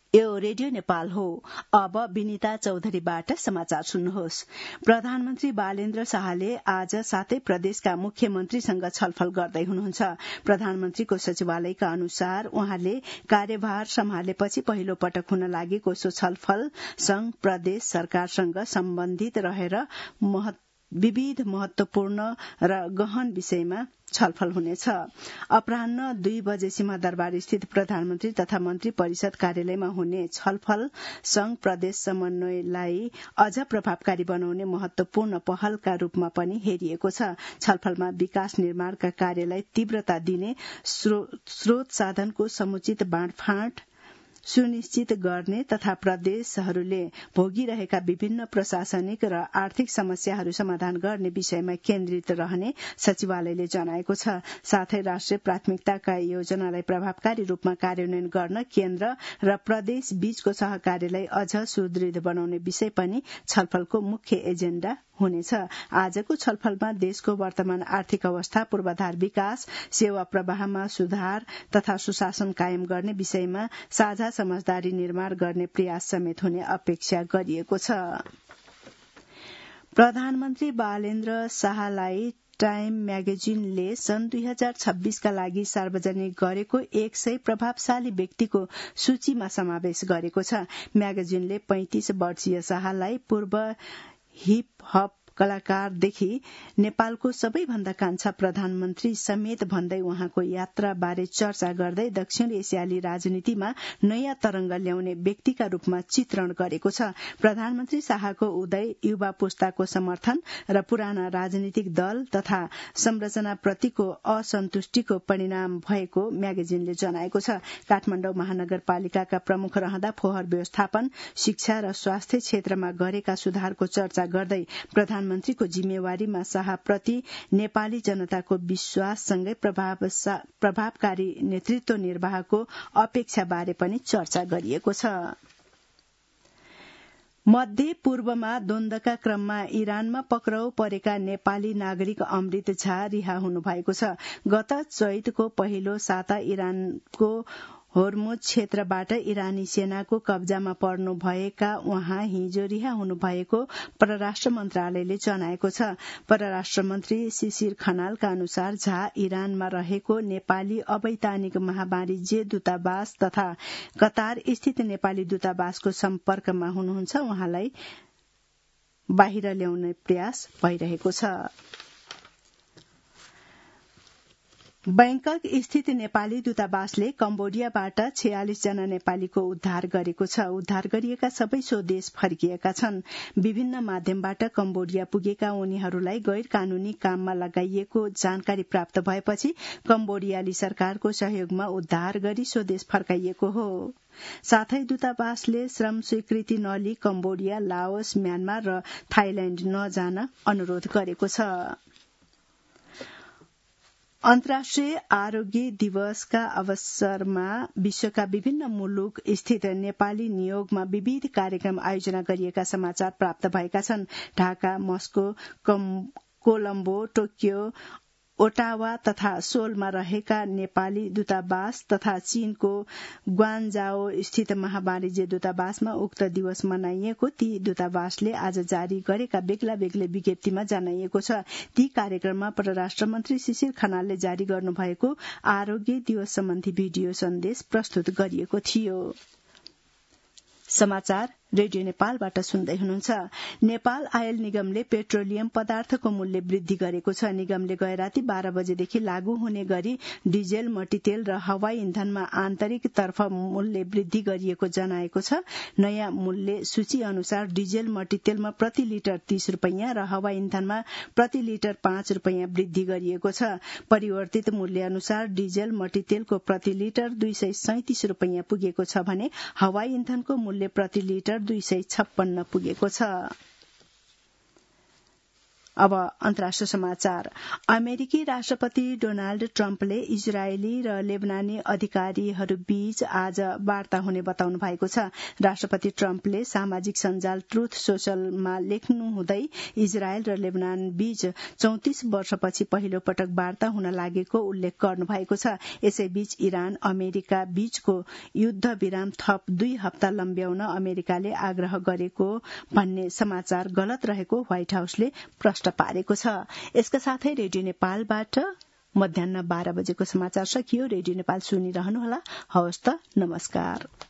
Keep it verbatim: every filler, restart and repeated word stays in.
यो रेडियो नेपाल हो। अब विनिता चौधरीबाट समाचार सुन्नुहोस्। प्रधानमन्त्री बालेन्द्र शाहले आज सातै प्रदेशका मुख्यमन्त्रीसँग छलफल गर्दै हुनुहुन्छ। प्रधानमन्त्रीको सचिवालयका अनुसार उहाँले कार्यभार सम्हालेपछि पहिलो पटक हुन लागेको सो छलफल संघ प्रदेश सरकारसँग सम्बन्धित रहेर विविध महत्वपूर्ण र गहन विषयमा छलफल हुनेछ। अपराह्न दुई बजे सिंहदरबार स्थित प्रधानमन्त्री तथा मन्त्री परिषद कार्यालयमा हुने छलफल संघ प्रदेश समन्वयलाई अझ प्रभावकारी बनाउने महत्वपूर्ण पहलका रूपमा पनि हेरिएको छ। छलफलमा विकास निर्माणका कार्यलाई तीव्रता दिने, स्रोत साधनको समुचित बाँडफाँड सुनिश्चित गर्ने तथा प्रदेशहरूले भोगिरहेका विभिन्न प्रशासनिक र आर्थिक समस्याहरू समाधान गर्ने विषयमा केन्द्रित रहने सचिवालयले जनाएको छ। साथै राष्ट्रिय प्राथमिकताका योजनालाई प्रभावकारी रूपमा कार्यान्वयन गर्न केन्द्र र प्रदेश बीचको सहकार्यलाई अझ सुदृढ बनाउने विषय पनि छलफलको मुख्य एजेण्डा हुनेछ। आजको छलफलमा देशको वर्तमान आर्थिक अवस्था, पूर्वाधार विकास, सेवा प्रवाहमा सुधार तथा सुशासन कायम गर्ने विषयमा साझा समझदारी निर्माण गर्ने प्रयास समेत हुने अपेक्षा गरिएको छ। प्रधानमन्त्री बालेन्द्र शाहलाई टाइम म्यागजिनले सन् दुई हजार छब्बीसका लागि सार्वजनिक गरेको एक सय प्रभावशाली व्यक्तिको सूचीमा समावेश गरेको छ। म्यागजिनले पैंतिस वर्षीय शाहलाई पूर्व हिप हप कलाकारदेखि नेपालको सबैभन्दा कान्छा प्रधानमन्त्री समेत भन्दै उहाँको यात्राबारे चर्चा गर्दै दक्षिण एसियाली राजनीतिमा नयाँ तरंग ल्याउने व्यक्तिका रूपमा चित्रण गरेको छ। प्रधानमन्त्री शाहको उदय युवा पुस्ताको समर्थन र पुराना राजनीतिक दल तथा संरचनाप्रतिको असन्तुष्टिको परिणाम भएको म्यागजिनले जनाएको छ। काठमाडौँ महानगरपालिकाका प्रमुख रहँदा फोहोर व्यवस्थापन, शिक्षा र स्वास्थ्य क्षेत्रमा गरेका सुधारको चर्चा गर्दै प्रधान मन्त्रीको जिम्मेवारीमा शाहप्रति नेपाली जनताको विश्वाससँगै प्रभावकारी नेतृत्व निर्वाहको अपेक्षाबारे पनि चर्चा गरिएको छ। मध्य पूर्वमा द्वन्द्वका क्रममा इरानमा पक्राउ परेका नेपाली नागरिक अमृत झा रिहा हुनुभएको छ। गत चैतको पहिलो साता इरानको होर्मुज क्षेत्रबाट इरानी सेनाको कब्जामा पर्नु भएका उहाँ हिजो रिहा हुनुभएको परराष्ट्र मन्त्रालयले जनाएको छ। परराष्ट्र मन्त्री शिशिर खनालका अनुसार झा इरानमा रहेको नेपाली अवैधानिक महावाणिज्य दूतावास तथा कतार स्थित नेपाली दूतावासको सम्पर्कमा हुनुहुन्छ। उहाँलाई बाहिर ल्याउने प्रयास भइरहेको छ। बैंकक स्थित नेपाली दूतावासले कम्बोडियाबाट छयालिस जना नेपालीको उद्धार गरेको छ। उद्धार गरिएका सबै स्वदेश फर्किएका छन्। विभिन्न माध्यमबाट कम्बोडिया पुगेका उनीहरूलाई गैर कानूनी काममा लगाइएको जानकारी प्राप्त भएपछि कम्बोडियाली सरकारको सहयोगमा उद्धार गरी स्वदेश फर्काइएको हो। साथै दूतावासले श्रम स्वीकृति नलिई कम्बोडिया, लाओस, म्यानमार र थाइल्याण्ड नजान अनुरोध गरेको छ। अन्तर्राष्ट्रिय आरोग्य दिवसका अवसरमा विश्वका विभिन्न मुलुक स्थित नेपाली नियोगमा विविध कार्यक्रम आयोजना गरिएका समाचार प्राप्त भएका छन्। Dhaka, Moscow, Colombo, Tokyo, Ottawa तथा सोलमा रहेका नेपाली दूतावास तथा चीनको ग्वान्जाओ स्थित महावाणिज्य दूतावासमा उक्त दिवस मनाइएको ती दूतावासले आज जारी गरेका बेग्ला बेग्लै विज्ञप्तिमा जनाइएको छ। ती कार्यक्रममा परराष्ट्र मन्त्री शिशिर खनालले जारी गर्नुभएको आरोग्य दिवस सम्बन्धी भिडियो सन्देश प्रस्तुत गरिएको थियो। समाचार रेडियो नेपालबाट सुन्दै हुनुहुन्छ। नेपाल आयल निगमले पेट्रोलियम पदार्थको मूल्य वृद्धि गरेको छ। निगमले गए राति बाह्र बजेदेखि लागू हुने गरी डिजेल, मट्टीतेल र हवाई इन्धनमा आन्तरिक तर्फ मूल्य वृद्धि गरिएको जनाएको छ। नयाँ मूल्य सूची अनुसार डिजेल, मट्टीतेलमा प्रति लिटर तीस रूपियाँ र हवाई इन्धनमा प्रति लिटर पाँच रूपियाँ वृद्धि गरिएको छ। परिवर्तित मूल्य अनुसार डिजेल, मट्टीतेलको प्रति लिटर दुई सय सैतिस रूपियाँ पुगेको छ भने हवाई इन्धनको मूल्य प्रति लिटर दुई सय छप्पन्न पुगेको छ। अब अन्तर्राष्ट्रिय समाचार। अमेरिकी राष्ट्रपति डोनाल्ड ट्रम्पले इजरायली र लेबनानी अधिकारीहरू बीच आज वार्ता हुने बताउनु भएको छ। राष्ट्रपति ट्रम्पले सामाजिक सञ्जाल ट्रुथ सोशलमा लेख्नुहुँदै इजरायल र लेबनान बीच चौतिस वर्षपछि पहिलो पटक वार्ता हुन लागेको उल्लेख गर्नु भएको छ। यसैबीच इरान अमेरिका बीचको युद्ध विराम थप दुई हप्ता लम्ब्याउन अमेरिकाले आग्रह गरेको भन्ने समाचार गलत रहेको व्हाइट हाउसले प्रश्न पारेको छ। यसका साथै रेडियो नेपालबाट मध्याह बाह्र बजेको समाचार सकियो। रेडियो नेपाल सुनिरहनुहोला। हवस् त, नमस्कार।